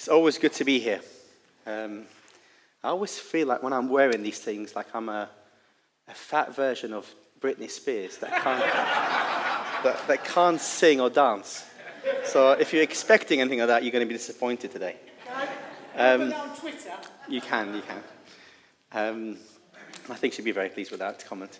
It's always good to be here. I always feel like when I'm wearing these things, like I'm a fat version of Britney Spears that can't sing or dance. So if you're expecting anything like that, you're going to be disappointed today. Can I put that on Twitter? You can. I think she'd be very pleased with that comment.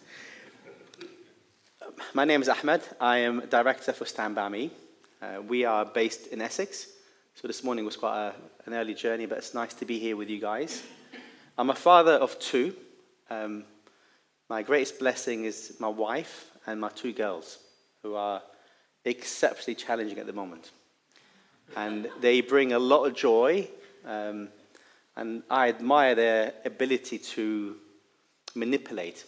My name is Ahmed. I am director for Stand By Me. We are based in Essex. So this morning was quite an early journey, but it's nice to be here with you guys. I'm a father of two. My greatest blessing is my wife and my two girls, who are exceptionally challenging at the moment. And they bring a lot of joy, and I admire their ability to manipulate.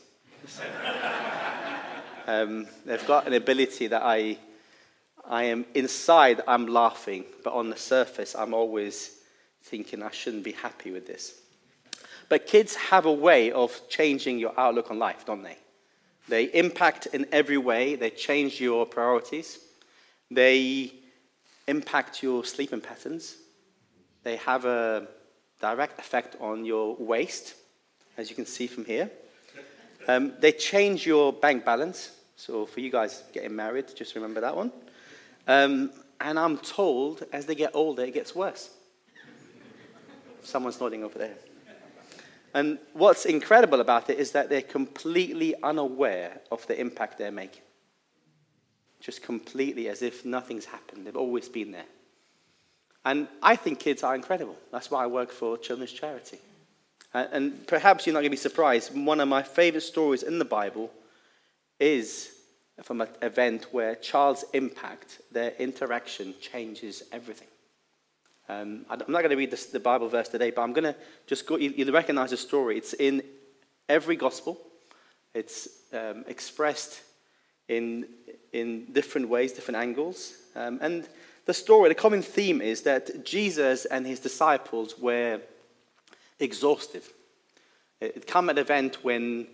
They've got an ability that I am inside, I'm laughing, but on the surface, I'm always thinking I shouldn't be happy with this. But kids have a way of changing your outlook on life, don't they? They impact in every way. They change your priorities. They impact your sleeping patterns. They have a direct effect on your waist, as you can see from here. They change your bank balance. So for you guys getting married, just remember that one. And I'm told, as they get older, it gets worse. Someone's nodding over there. And what's incredible about it is that they're completely unaware of the impact they're making. Just completely as if nothing's happened. They've always been there. And I think kids are incredible. That's why I work for Children's Charity. And perhaps you're not going to be surprised. One of my favorite stories in the Bible is from an event where child's impact, their interaction changes everything. I'm not going to read the Bible verse today, but I'm going to just go. You'll recognize the story. It's in every gospel. It's expressed in different ways, different angles. And the story, the common theme is that Jesus and his disciples were exhausted. It come at an event when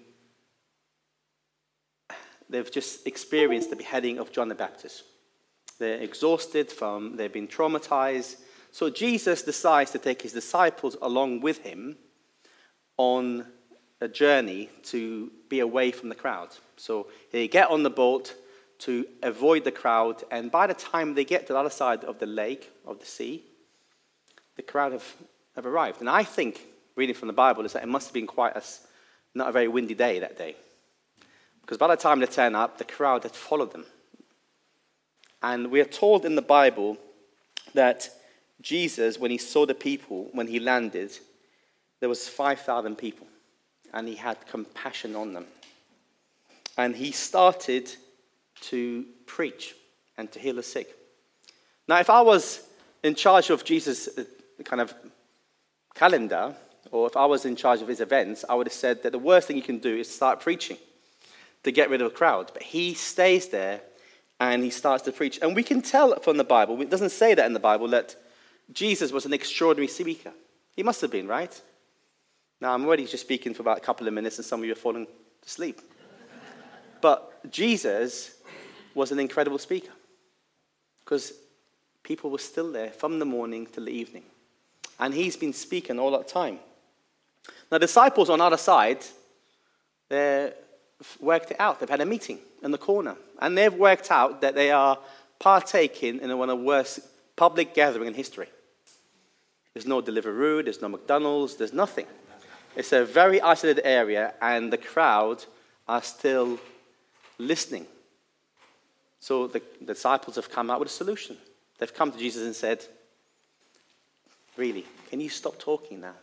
they've just experienced the beheading of John the Baptist. They're exhausted they've been traumatized. So Jesus decides to take his disciples along with him on a journey to be away from the crowd. So they get on the boat to avoid the crowd, and by the time they get to the other side of the lake, of the sea, the crowd have arrived. And I think, reading from the Bible, is that it must have been not a very windy day that day. Because by the time they turn up, the crowd had followed them. And we are told in the Bible that Jesus, when he saw the people, when he landed, there was 5,000 people. And he had compassion on them. And he started to preach and to heal the sick. Now, if I was in charge of Jesus' kind of calendar, or if I was in charge of his events, I would have said that the worst thing you can do is start preaching to get rid of a crowd. But he stays there and he starts to preach. And we can tell from the Bible, it doesn't say that in the Bible, that Jesus was an extraordinary speaker. He must have been, right? Now, I'm already just speaking for about a couple of minutes and some of you are falling to sleep. But Jesus was an incredible speaker because people were still there from the morning till the evening. And he's been speaking all that time. Now, the disciples on the other side, they've worked it out. They've had a meeting in the corner. And they've worked out that they are partaking in one of the worst public gatherings in history. There's no Deliveroo, there's no McDonald's, there's nothing. It's a very isolated area, and the crowd are still listening. So the disciples have come out with a solution. They've come to Jesus and said, really, can you stop talking now?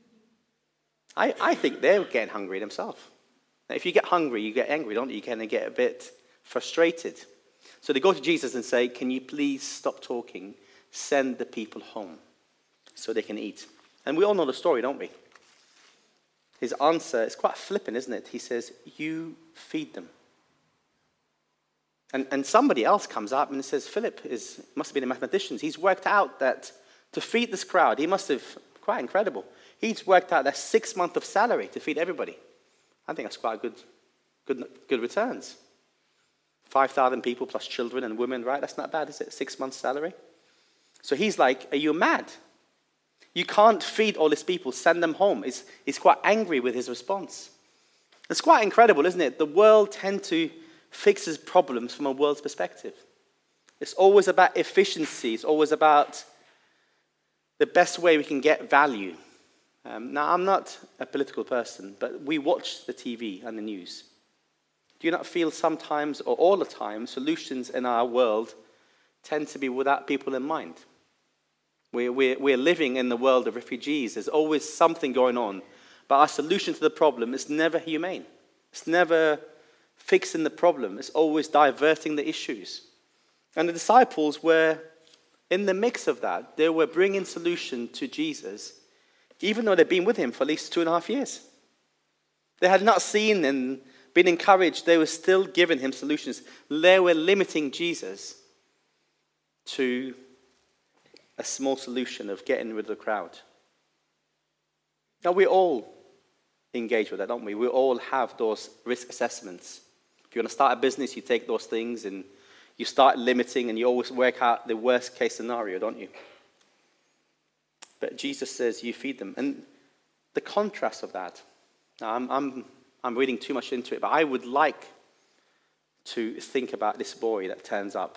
I think they're getting hungry themselves. Now, if you get hungry, you get angry, don't you? You kind of get a bit frustrated. So they go to Jesus and say, can you please stop talking? Send the people home so they can eat. And we all know the story, don't we? His answer is quite flippant, isn't it? He says, you feed them. And somebody else comes up and says, Philip must have been a mathematician. He's worked out that to feed this crowd, he must have, quite incredible. He's worked out that 6 months of salary to feed everybody. I think that's quite good returns. 5,000 people plus children and women, right? That's not bad, is it? 6 months salary. So he's like, are you mad? You can't feed all these people, send them home. He's quite angry with his response. It's quite incredible, isn't it? The world tends to fix its problems from a world's perspective. It's always about efficiency. It's always about the best way we can get value. Now, I'm not a political person, but we watch the TV and the news. Do you not feel sometimes, or all the time, solutions in our world tend to be without people in mind? We're living in the world of refugees. There's always something going on. But our solution to the problem is never humane. It's never fixing the problem. It's always diverting the issues. And the disciples were in the mix of that. They were bringing solution to Jesus, even though they'd been with him for at least 2.5 years. They had not seen and been encouraged. They were still giving him solutions. They were limiting Jesus to a small solution of getting rid of the crowd. Now, we all engage with that, don't we? We all have those risk assessments. If you want to start a business, you take those things and you start limiting, and you always work out the worst case scenario, don't you? But Jesus says you feed them. And the contrast of that, now I'm reading too much into it, but I would like to think about this boy that turns up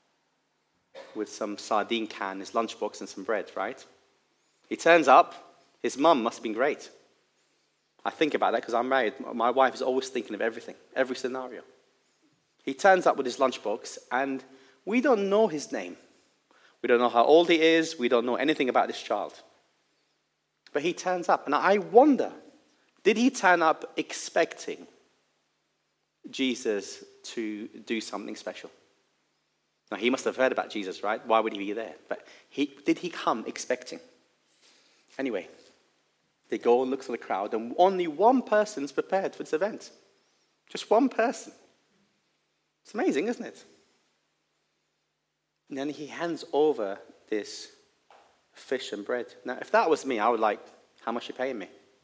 with some sardine can, his lunchbox, and some bread, right? He turns up. His mum must have been great. I think about that because I'm married. My wife is always thinking of everything, every scenario. He turns up with his lunchbox, and we don't know his name. We don't know how old he is. We don't know anything about this child. But he turns up, and I wonder, did he turn up expecting Jesus to do something special? Now, he must have heard about Jesus, right? Why would he be there? But did he come expecting? Anyway, they go and look for the crowd, and only one person's prepared for this event. Just one person. It's amazing, isn't it? And then he hands over this fish and bread. Now, if that was me, I would like, how much are you paying me?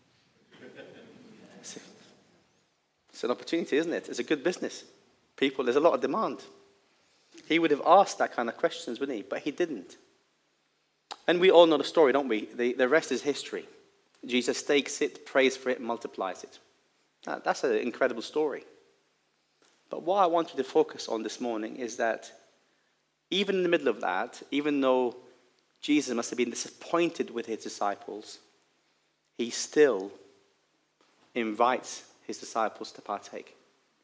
It's an opportunity, isn't it? It's a good business. There's a lot of demand. He would have asked that kind of questions, wouldn't he? But he didn't. And we all know the story, don't we? The rest is history. Jesus takes it, prays for it, multiplies it. Now, that's an incredible story. But what I want you to focus on this morning is that even in the middle of that, even though Jesus must have been disappointed with his disciples, he still invites his disciples to partake.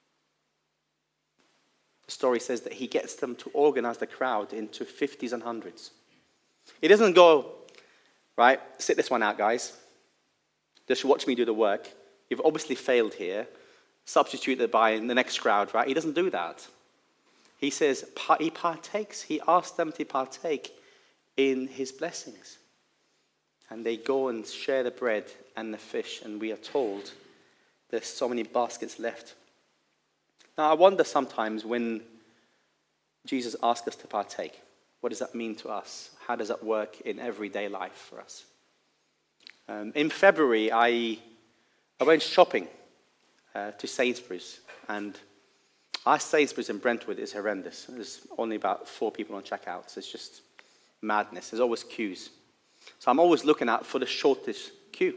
The story says that he gets them to organize the crowd into 50s and 100s. He doesn't go, right, sit this one out, guys. Just watch me do the work. You've obviously failed here. Substitute it by the next crowd, right? He doesn't do that. He says he partakes. He asks them to partake in his blessings. And they go and share the bread and the fish, and we are told there's so many baskets left. Now, I wonder sometimes when Jesus asks us to partake, what does that mean to us? How does that work in everyday life for us? In February, I went shopping to Sainsbury's, and our Sainsbury's in Brentwood is horrendous. There's only about 4 people on checkouts. It's just madness. There's always queues. So I'm always looking out for the shortest queue.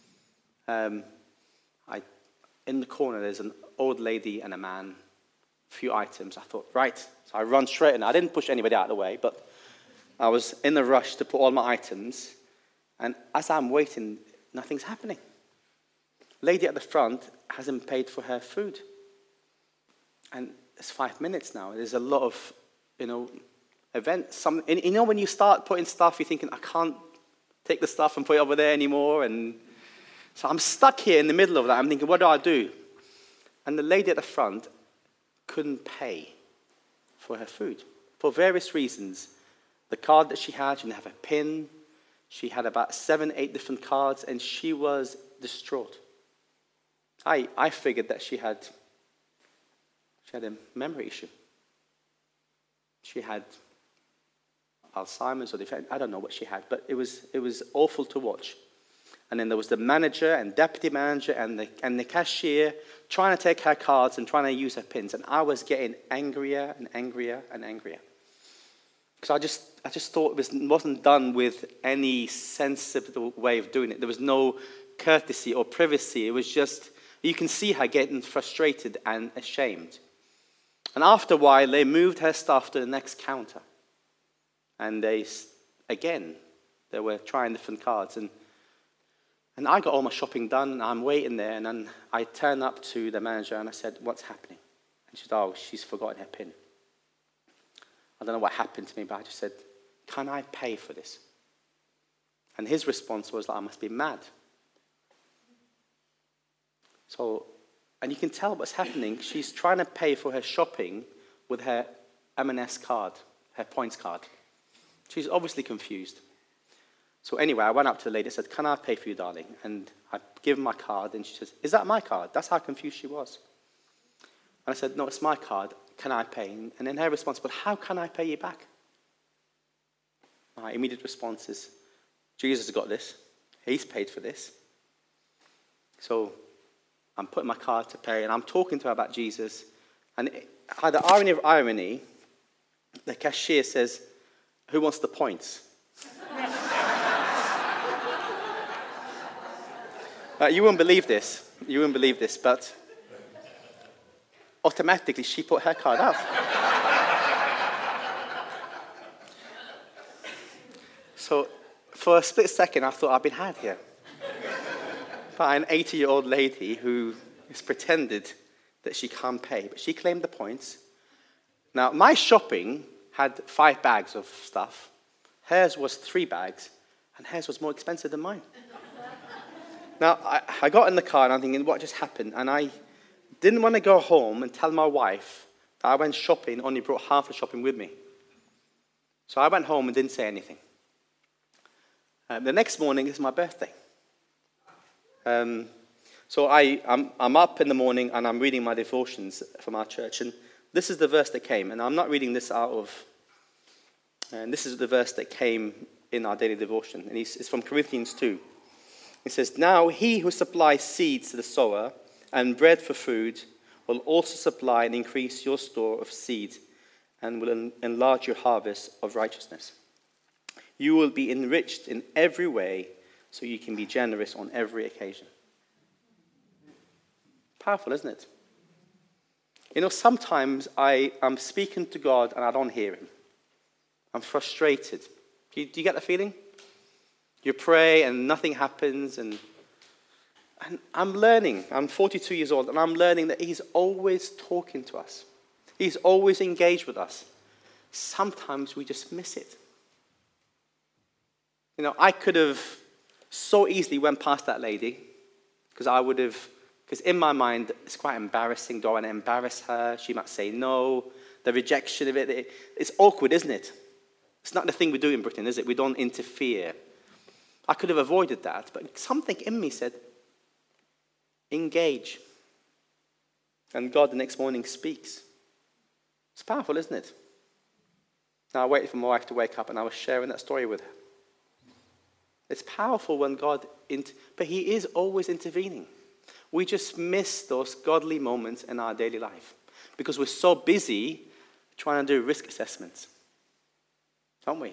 In the corner, there's an old lady and a man, a few items. I thought, right. So I run straight in. I didn't push anybody out of the way, but I was in a rush to put all my items. And as I'm waiting, nothing's happening. Lady at the front hasn't paid for her food. And it's 5 minutes now. There's a lot of, events. When you start putting stuff, you're thinking, I can't take the stuff and put it over there anymore. And so I'm stuck here in the middle of that. I'm thinking, what do I do? And the lady at the front couldn't pay for her food for various reasons. The card that she didn't have a PIN. She had about 7, 8 different cards, and she was distraught. I figured that she had a memory issue. She had Alzheimer's or I don't know what she had, but it was awful to watch. And then there was the manager and deputy manager and the cashier trying to take her cards and trying to use her pins. And I was getting angrier and angrier and angrier. Because I just thought it wasn't done with any sensible way of doing it. There was no courtesy or privacy. It was just, you can see her getting frustrated and ashamed. And after a while, they moved her stuff to the next counter. And they were trying different cards. And I got all my shopping done, and I'm waiting there, and then I turn up to the manager, and I said, "What's happening?" And she said, "Oh, she's forgotten her PIN." I don't know what happened to me, but I just said, "Can I pay for this?" And his response was, "I must be mad." So, and you can tell what's happening. She's trying to pay for her shopping with her M&S card, her points card. She's obviously confused. So anyway, I went up to the lady and said, "Can I pay for you, darling?" And I give her my card, and she says, "Is that my card?" That's how confused she was. And I said, "No, it's my card. Can I pay?" And then her response, "But how can I pay you back?" My immediate response is, "Jesus has got this. He's paid for this." So I'm putting my card to pay, and I'm talking to her about Jesus. And the irony of irony, the cashier says, "Who wants the points?" You wouldn't believe this. You wouldn't believe this, but automatically she put her card up. So for a split second, I thought I'd been had here by an 80-year-old lady who has pretended that she can't pay, but she claimed the points. Now, my shopping had 5 bags of stuff. Hers was 3 bags, and hers was more expensive than mine. Now, I got in the car, and I'm thinking, what just happened? And I didn't want to go home and tell my wife that I went shopping, only brought half the shopping with me. So I went home and didn't say anything. The next morning is my birthday. So I'm up in the morning, and I'm reading my devotions from our church. And this is the verse that came. And I'm not reading this out of... And this is the verse that came in our daily devotion. And it's from Corinthians 2. It says, "Now he who supplies seeds to the sower and bread for food will also supply and increase your store of seed and will enlarge your harvest of righteousness. You will be enriched in every way so you can be generous on every occasion." Powerful, isn't it? You know, sometimes I'm speaking to God and I don't hear him. I'm frustrated. Do you get the feeling? You pray and nothing happens, and I'm learning. I'm 42 years old, and I'm learning that he's always talking to us. He's always engaged with us. Sometimes we just miss it. You know, I could have so easily went past that lady, because in my mind, it's quite embarrassing. Do I want to embarrass her? She might say no. The rejection of it, it's awkward, isn't it? It's not the thing we do in Britain, is it? We don't interfere. I could have avoided that, but something in me said, engage. And God the next morning speaks. It's powerful, isn't it? Now I waited for my wife to wake up, and I was sharing that story with her. It's powerful when God, but he is always intervening. We just miss those godly moments in our daily life because we're so busy trying to do risk assessments. Don't we?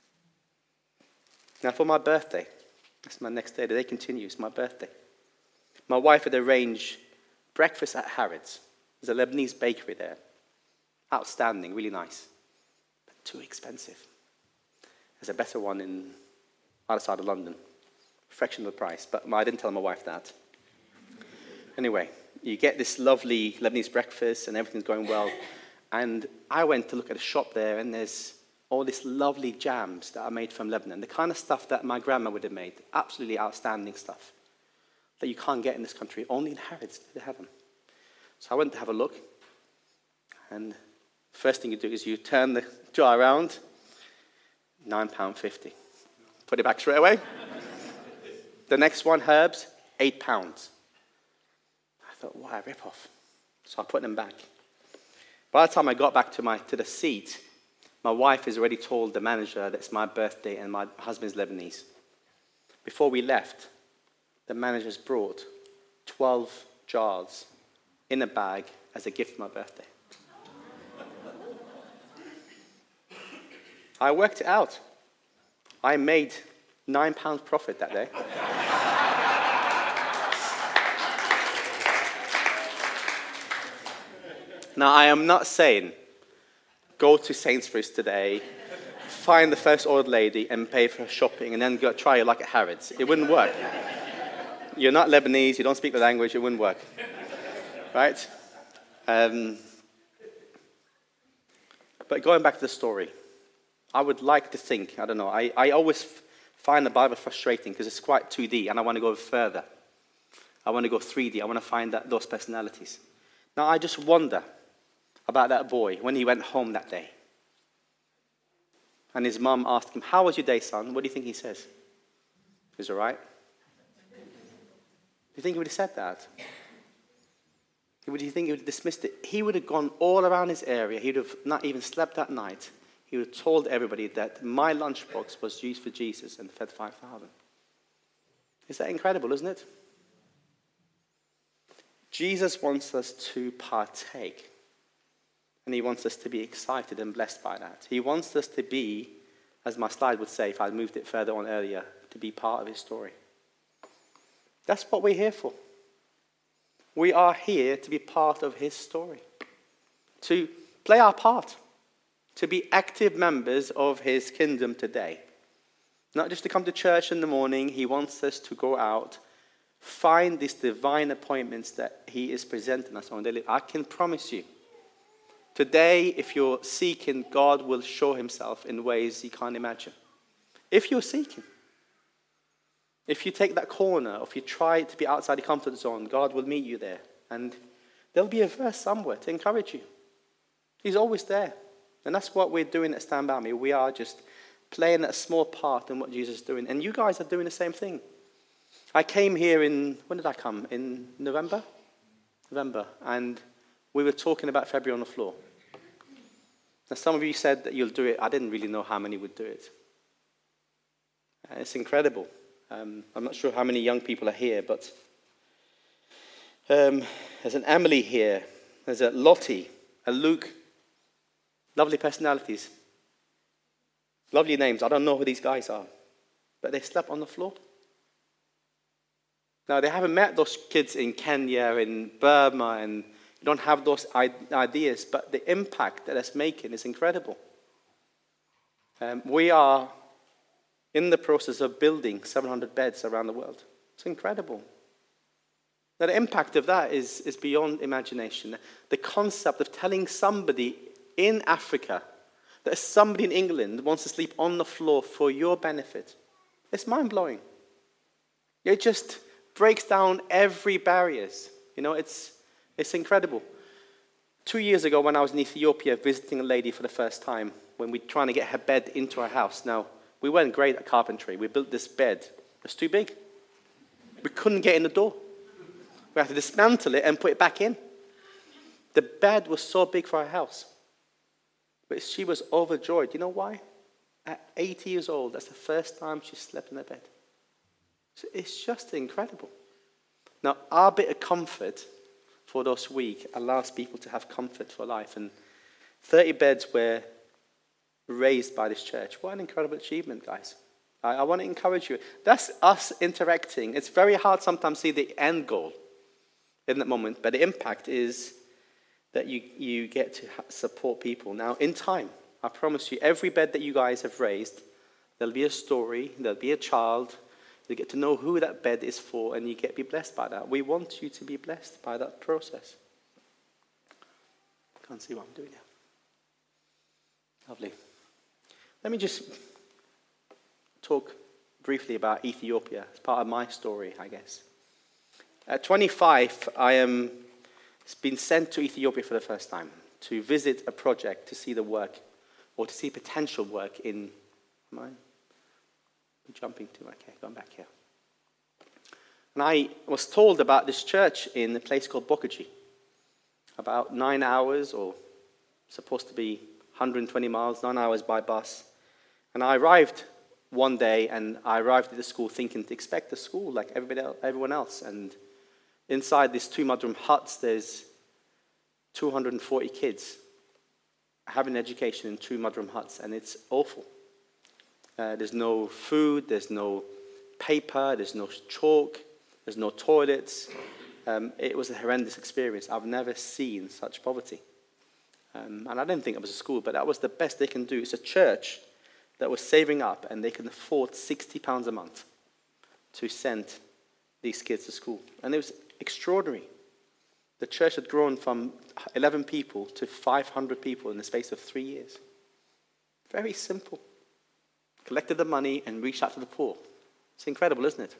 Now, for my birthday, that's my next day. The day continues, my birthday. My wife had arranged breakfast at Harrods. There's a Lebanese bakery there. Outstanding, really nice. But too expensive. There's a better one in other side of London. Fraction of the price, but I didn't tell my wife that. Anyway, you get this lovely Lebanese breakfast and everything's going well. And I went to look at a shop there, and there's all these lovely jams that are made from Lebanon. The kind of stuff that my grandma would have made. Absolutely outstanding stuff that you can't get in this country. Only in Harrods they have them. So I went to have a look. And the first thing you do is you turn the jar around. £9.50. Put it back straight away. The next one, herbs, £8. I thought, what a rip-off. So I put them back. By the time I got back to the seat, my wife has already told the manager that it's my birthday and my husband's Lebanese. Before we left, the manager's brought 12 jars in a bag as a gift for my birthday. I worked it out. I made £9 profit that day. Now, I am not saying go to Sainsbury's today, find the first old lady and pay for her shopping and then go try your luck at Harrods. It wouldn't work. You're not Lebanese, you don't speak the language, it wouldn't work. Right? But going back to the story, I would like to think, I don't know, I always find the Bible frustrating because it's quite 2D and I want to go further. I want to go 3D. I want to find those personalities. Now, I just wonder about that boy when he went home that day. And his mum asked him, "How was your day, son?" What do you think he says? "It was all right." Do you think he would have said that? Do you think he would have dismissed it? He would have gone all around his area. He would have not even slept that night. He would have told everybody that my lunchbox was used for Jesus and fed 5,000. Is that incredible, isn't it? Jesus wants us to partake. And he wants us to be excited and blessed by that. He wants us to be, as my slide would say if I moved it further on earlier, to be part of his story. That's what we're here for. We are here to be part of his story. To play our part. To be active members of his kingdom today. Not just to come to church in the morning. He wants us to go out, find these divine appointments that he is presenting us on daily. I can promise you, today, if you're seeking, God will show himself in ways you can't imagine. If you're seeking. If you take that corner, or if you try to be outside the comfort zone, God will meet you there. And there'll be a verse somewhere to encourage you. He's always there. And that's what we're doing at Stand By Me. We are just playing a small part in what Jesus is doing. And you guys are doing the same thing. I came here when did I come? In November? And we were talking about February on the floor. Now, some of you said that you'll do it. I didn't really know how many would do it. It's incredible. I'm not sure how many young people are here, but there's an Emily here. There's a Lottie, a Luke. Lovely personalities. Lovely names. I don't know who these guys are, but they slept on the floor. Now, they haven't met those kids in Kenya, in Burma, and you don't have those ideas, but the impact that it's making is incredible. We are in the process of building 700 beds around the world. It's incredible. Now, the impact of that is beyond imagination. The concept of telling somebody in Africa that somebody in England wants to sleep on the floor for your benefit, it's mind-blowing. It just breaks down every barriers. You know, it's incredible. 2 years ago when I was in Ethiopia visiting a lady for the first time, when we were trying to get her bed into our house. Now, we weren't great at carpentry. We built this bed. It was too big. We couldn't get in the door. We had to dismantle it and put it back in. The bed was so big for our house. But she was overjoyed. You know why? At 80 years old, that's the first time she slept in her bed. So it's just incredible. Now, our bit of comfort for those week allows people to have comfort for life. And 30 beds were raised by this church. What an incredible achievement, guys. I want to encourage you. That's us interacting. It's very hard sometimes to see the end goal in that moment, but the impact is that you get to support people. Now, in time, I promise you, every bed that you guys have raised, there'll be a story, there'll be a child, you get to know who that bed is for, and you get to be blessed by that. We want you to be blessed by that process. Can't see what I'm doing now. Lovely. Let me just talk briefly about Ethiopia. It's part of my story, I guess. At 25, I am been sent to Ethiopia for the first time to visit a project, to see the work, or to see potential work in... Am I jumping to? Okay, going back here. And I was told about this church in a place called Bokaji. About 9 hours, or supposed to be 120 miles, 9 hours by bus. And I arrived one day, and I arrived at the school thinking to expect the school like everyone else. And inside these 2 mudroom huts, there's 240 kids. having an education in 2 mudroom huts, and it's awful. There's no food, there's no paper, there's no chalk, there's no toilets. It was a horrendous experience. I've never seen such poverty. And I didn't think it was a school, but that was the best they can do. It's a church that was saving up, and they can afford £60 a month to send these kids to school. And it was extraordinary. The church had grown from 11 people to 500 people in the space of 3 years. Very simple. Collected the money and reached out to the poor. It's incredible, isn't it?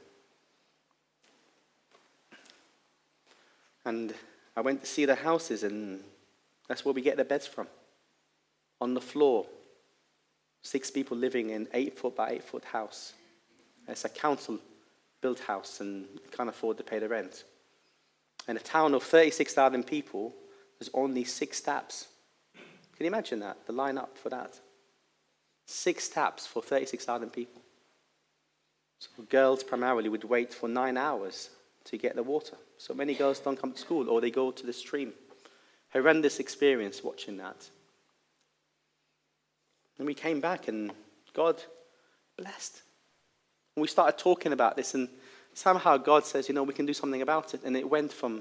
And I went to see their houses, and that's where we get their beds from. On the floor, 6 people living in 8-foot by 8-foot house. It's a council-built house, and they can't afford to pay the rent. In a town of 36,000 people, there's only 6 taps. Can you imagine that? The line up for that. 6 taps for 36,000 people. So girls primarily would wait for 9 hours to get the water. So many girls don't come to school, or they go to the stream. Horrendous experience watching that. And we came back, and God blessed. And we started talking about this, and somehow God says, we can do something about it. And it went from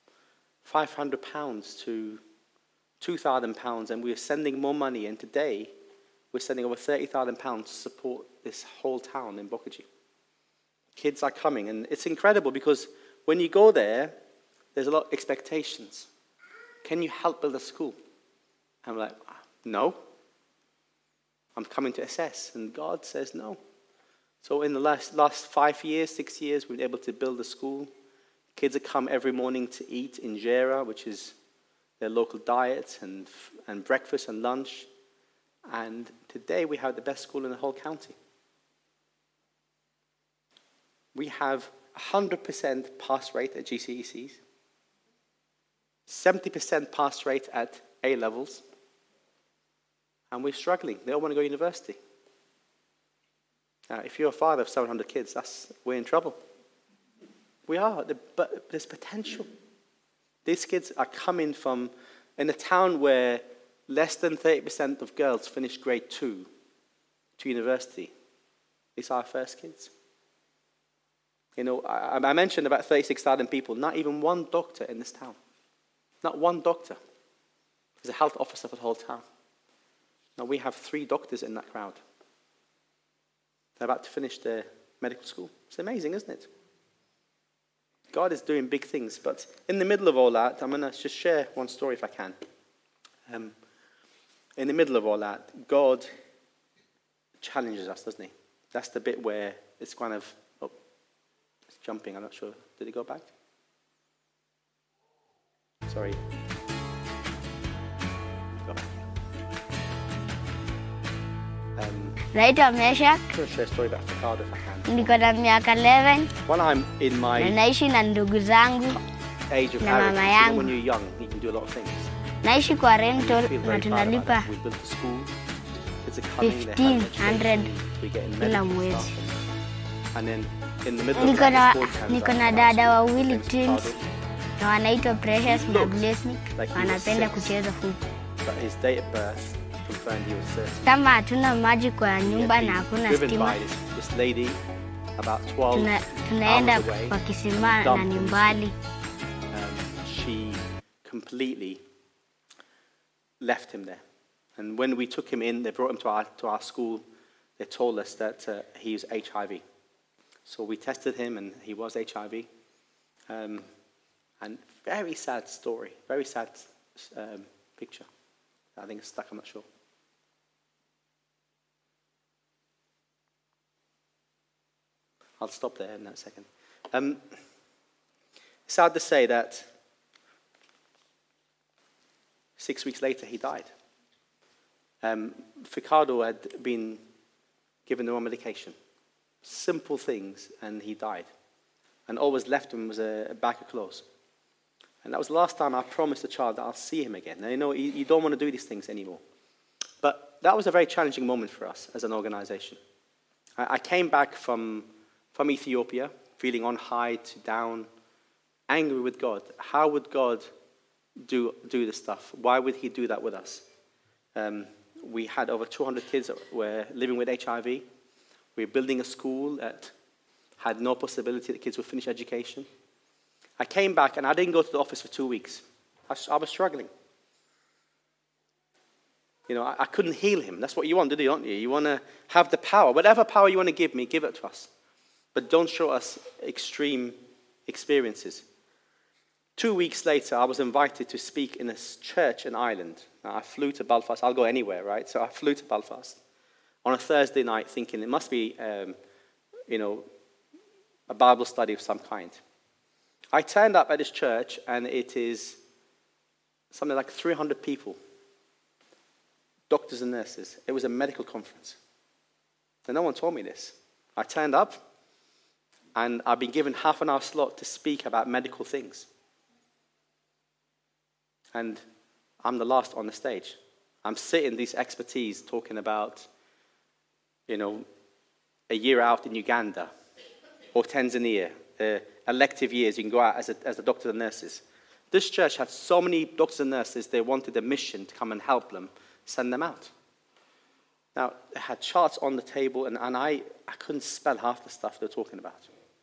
£500 to £2,000, and we are sending more money. And today, we're sending over £30,000 to support this whole town in Bokaji. Kids are coming, and it's incredible because when you go there, there's a lot of expectations. Can you help build a school? I'm like, no. I'm coming to assess. And God says no. So in the last 5 years, 6 years, we've been able to build a school. Kids have come every morning to eat injera, which is their local diet, and breakfast and lunch. And today we have the best school in the whole county. We have 100% pass rate at GCECs, 70% pass rate at A levels, and we're struggling. They all want to go to university. Now, if you're a father of 700 kids, we're in trouble. We are, but there's potential. These kids are coming from in a town where less than 30% of girls finish grade 2 to university. These are our first kids. I mentioned about 36,000 people, not even one doctor in this town. Not one doctor. There's a health officer for the whole town. Now we have 3 doctors in that crowd. They're about to finish their medical school. It's amazing, isn't it? God is doing big things, but in the middle of all that, I'm going to just share one story if I can. In the middle of all that, God challenges us, doesn't he? That's the bit where it's kind of, it's jumping, I'm not sure. Did it go back? Sorry. Go back. Naitwa Meshak. I'm going to share a story about Ricardo if I can. Niko na miaka 11 When I'm in na my naishi na ndugu zangu. age of Na marriage, mama you know, yangu. when you're young, you can do a lot of things. Naishi kwa And rental you feel na very proud about tunalipa that. We built the school. Kids are coming, they have 1,500 education, we get in kila medical mwezi. stuff. And then in the middle of Niko na that, sports times, niko I na have dada school, wawili friends twins Ricardo, na wanaitwa Precious na Looks Blessing. like he was Wanapenda 6. kucheza huku. but his date of birth confirmed he was 30. Kama hatuna maji kwa He nyumba had na been hakuna driven stima, by this lady about 12 tunaenda hours away. kwa kisima na dumped ni him. mbali. She completely left him there. And when we took him in, they brought him to our school. They told us that he was HIV. So we tested him, and he was HIV. And very sad story, very sad picture. I think it's stuck, I'm not sure. I'll stop there in a second. Sad to say that 6 weeks later he died. Ricardo had been given the wrong medication. Simple things, and he died. And all was left him was a bag of clothes. And that was the last time I promised the child that I'll see him again. Now, you don't want to do these things anymore. But that was a very challenging moment for us as an organization. I came back from Ethiopia, feeling on high to down, angry with God. How would God do this stuff? Why would he do that with us? We had over 200 kids that were living with HIV. We were building a school that had no possibility that kids would finish education. I came back and I didn't go to the office for 2 weeks. I was struggling. I couldn't heal him. That's what you want to do, don't you? You want to have the power. Whatever power you want to give me, give it to us. But don't show us extreme experiences. 2 weeks later, I was invited to speak in a church in Ireland. Now, I flew to Belfast. I'll go anywhere, right? So I flew to Belfast on a Thursday night thinking it must be, a Bible study of some kind. I turned up at this church, and it is something like 300 people, doctors and nurses. It was a medical conference. And no one told me this. I turned up, and I've been given half an hour slot to speak about medical things. And I'm the last on the stage. I'm sitting this expertise talking about, a year out in Uganda or Tanzania, elective years. You can go out as a doctor and nurses. This church had so many doctors and nurses, they wanted a mission to come and help them, send them out. Now, they had charts on the table, and I couldn't spell half the stuff they're talking about.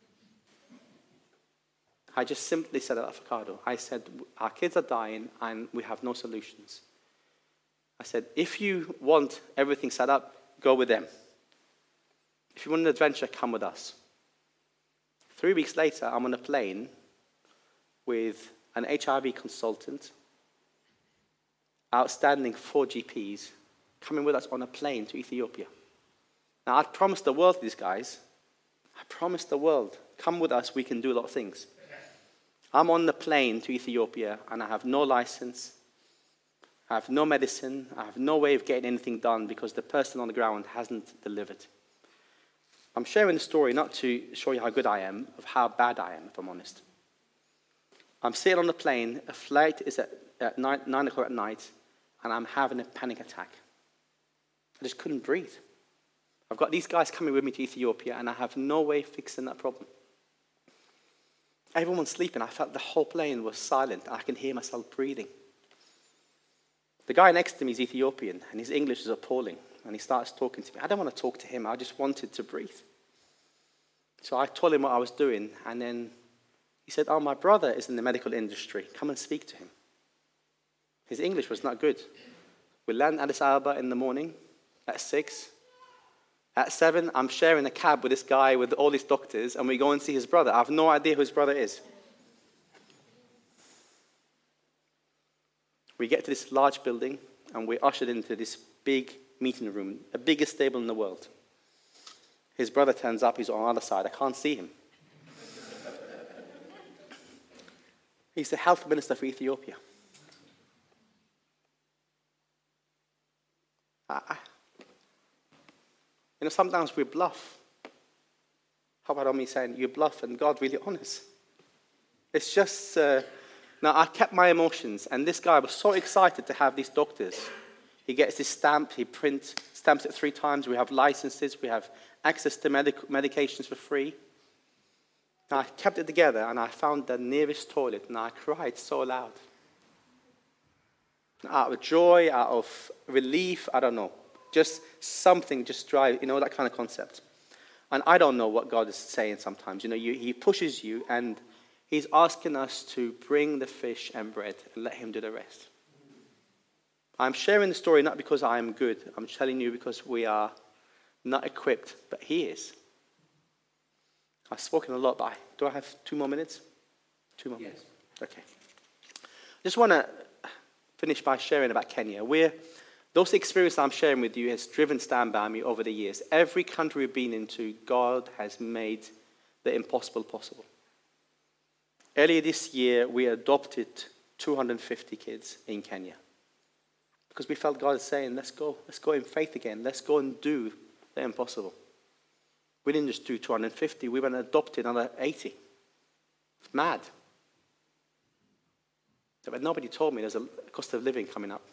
I just simply said at Avocado, I said, our kids are dying and we have no solutions. I said, if you want everything set up, go with them. If you want an adventure, come with us. 3 weeks later, I'm on a plane with an HIV consultant, outstanding 4 GPs, coming with us on a plane to Ethiopia. Now, I'd promised the world to these guys. I promised the world, come with us, we can do a lot of things. I'm on the plane to Ethiopia, and I have no license, I have no medicine, I have no way of getting anything done because the person on the ground hasn't delivered. I'm sharing the story not to show you how good I am, of how bad I am, if I'm honest. I'm sitting on the plane, a flight is at 9 o'clock at night, and I'm having a panic attack. I just couldn't breathe. I've got these guys coming with me to Ethiopia, and I have no way of fixing that problem. Everyone's sleeping. I felt the whole plane was silent. I can hear myself breathing. The guy next to me is Ethiopian, and his English is appalling. And he starts talking to me. I don't want to talk to him. I just wanted to breathe. So I told him what I was doing, and then he said, my brother is in the medical industry. Come and speak to him. His English was not good. We land at Addis Ababa in the morning at 6. At 7, I'm sharing a cab with this guy with all these doctors, and we go and see his brother. I have no idea who his brother is. We get to this large building, and we're ushered into this big meeting room, the biggest table in the world. His brother turns up, he's on the other side. I can't see him. He's the health minister for Ethiopia. Sometimes we bluff. How about me saying, you bluff and God really honest? It's just, now I kept my emotions, and this guy was so excited to have these doctors. He gets this stamp, he stamps it 3 times, we have licenses, we have access to medications for free. And I kept it together, and I found the nearest toilet, and I cried so loud. Out of joy, out of relief, I don't know. Just something, just drive, that kind of concept. And I don't know what God is saying sometimes. He pushes you, and he's asking us to bring the fish and bread and let him do the rest. I'm sharing the story not because I am good. I'm telling you because we are not equipped, but he is. I've spoken a lot, but do I have 2 more minutes? 2 more minutes? Okay. Just want to finish by sharing about Kenya. Those experiences I'm sharing with you has driven Stand By Me over the years. Every country we've been into, God has made the impossible possible. Earlier this year, we adopted 250 kids in Kenya. Because we felt God is saying, let's go in faith again. Let's go and do the impossible. We didn't just do 250, we went and adopted another 80. It's mad. But nobody told me there's a cost of living coming up.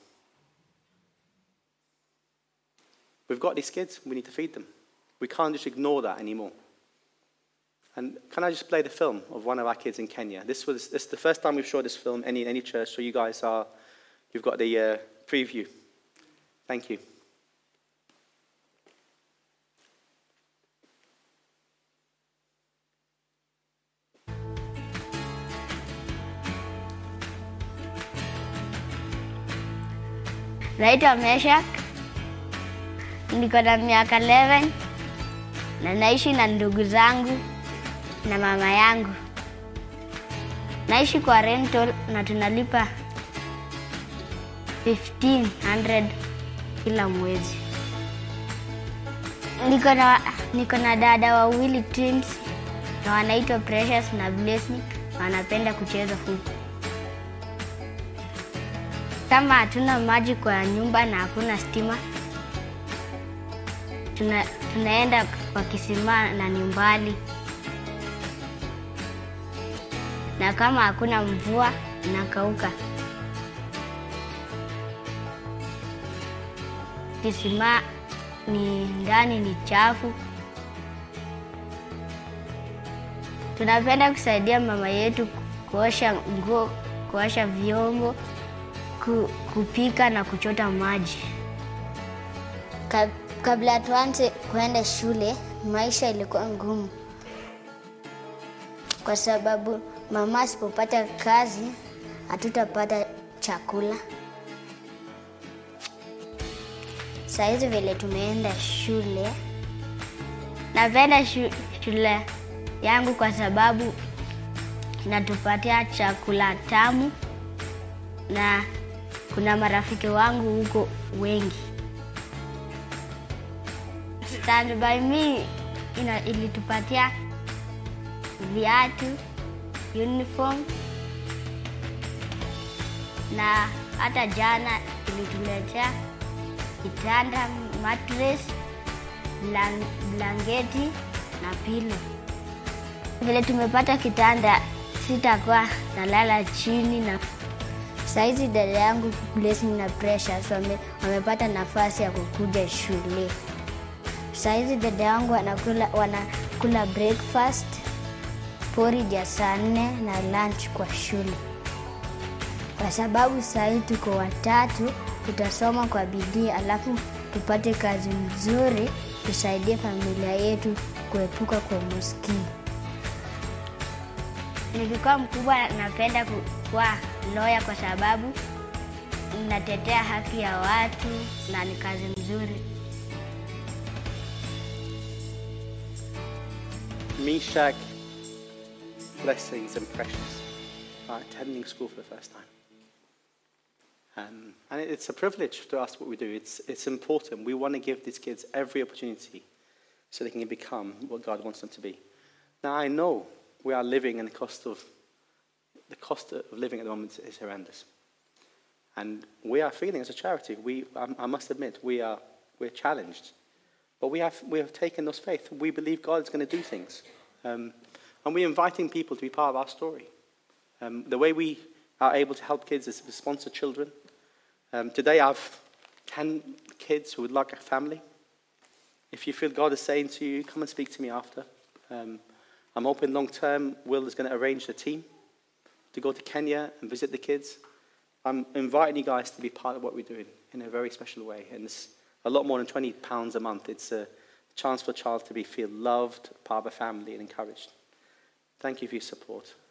We've got these kids, we need to feed them. We can't just ignore that anymore. And can I just play the film of one of our kids in Kenya? This is the first time we've showed this film in any church, so you've got the preview. Thank you. Naitwa Meshak, niko na miaka 11 na naishi na ndugu zangu na mama yangu. Naishi kwa rental na tunalipa 1500 kila mwezi. Niko na dada wawili twins na wanaitwa Precious na Blessing na wanapenda kucheza huku. Kama hatuna maji kwa nyumba na hakuna stima, tunaenda kwa kisima na ni mbali. Na kama hakuna mvua, inakauka. Kisima ni ndani ni chafu. Tunapenda kusaidia mama yetu kuosha nguo, kuosha vyombo, kupika na kuchota maji. Kabla tuanze kuenda shule, maisha ilikuwa ngumu. Kwa sababu mama asipopata kazi, hatutapata chakula. Saa hizi vile tumeenda shule, napenda shule yangu kwa sababu inatupatia chakula tamu na kuna marafiki wangu huko wengi. Stand by Me ilitupatia viatu, uniform na hata jana ilituletea kitanda, mattress, blanketi na pilo. Vile tumepata kitanda, sitakuwa nalala chini. Na saizi dada yangu Blessing na Precious wamepata nafasi ya kukuja shule. Saizi dada yangu wanakula breakfast, porridge ya saa 4 na lunch kwa shule. Kwa sababu saizi tuko watatu, tutasoma kwa bidii alafu tupate kazi nzuri, tusaidie familia yetu kuepuka kwa umaskini. Nilikuwa mkubwa napenda kuwa lawyer kwa sababu natetea haki ya watu na ni kazi nzuri. Meshak, Blessings and Precious are attending school for the first time. And it's a privilege to us what we do. It's important. We want to give these kids every opportunity so they can become what God wants them to be. Now I know we are living in the cost of living at the moment is horrendous. And we are feeling as a charity, I must admit, we're challenged. But we have taken those faith. We believe God is going to do things. And we're inviting people to be part of our story. The way we are able to help kids is to sponsor children. Today I have 10 kids who would like a family. If you feel God is saying to you, come and speak to me after. I'm hoping long term, Will is going to arrange the team to go to Kenya and visit the kids. I'm inviting you guys to be part of what we're doing in a very special way. And it's a lot more than £20 a month. It's a chance for a child to feel loved, part of a family and encouraged. Thank you for your support.